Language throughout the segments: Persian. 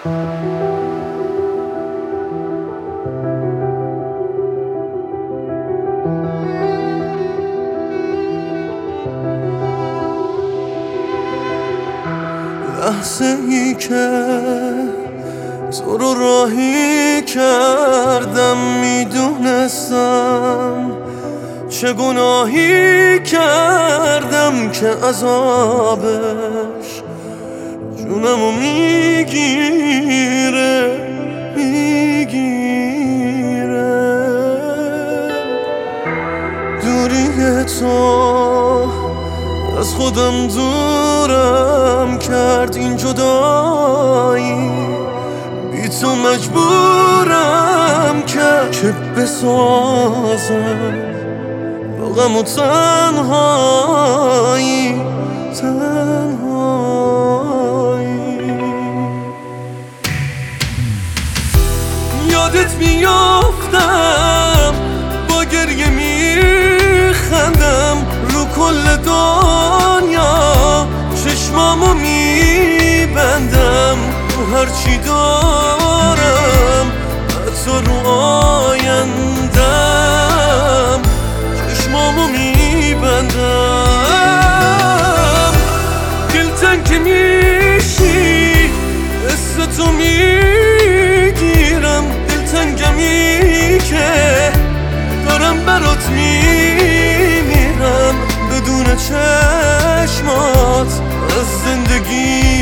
لحظه ای که تو رو راهی کردم میدونستم چه گناهی کردم که عذابش جونمو میگیره دوری تو از خودم دورم کرد این جدایی بی تو مجبورم کرد که بسازم با غم و تنهایی یادت میافتم با گریه میخندم رو کل دنیا چشمامو میبندم رو هرچی دارم حتی رو آیندم چشمامو میبندم دلتنگ که میشی قصه تو میگیرم دلتنگمی که دارم برات میمیرم بدون چشمات از زندگی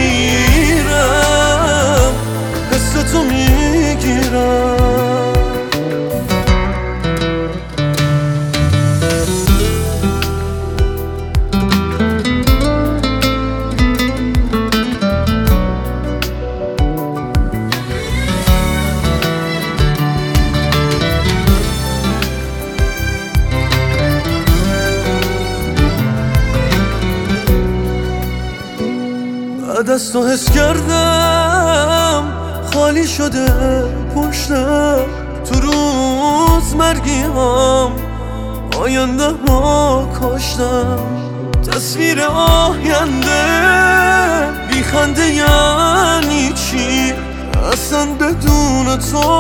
سیرم حس تو میگیرم بعد از تو حس کردم خالی شده پشتم تو روز مرگیام آینده ها کاشتم تصویر آینده بی خنده یعنی چی اصلا بدون تو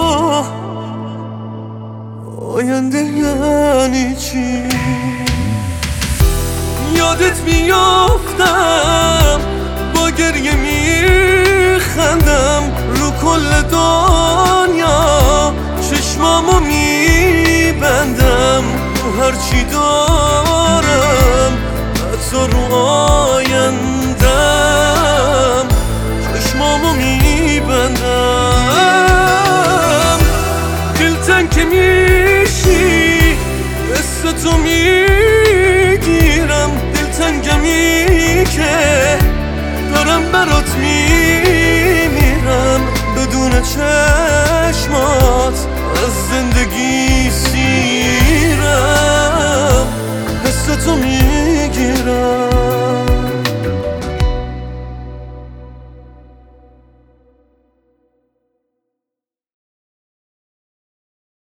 آینده یعنی چی یادت میافتم با گریه میخندم رو کل دنیا چشمامو میبندم رو هرچی دارم حتی رو آیندم چشمامو میبندم دلتنگ که میشی قصه تو میگیرم دلتنگمی که دارم برات میمیرم بدون چشمات از زندگی سیرم حس تو میگیرم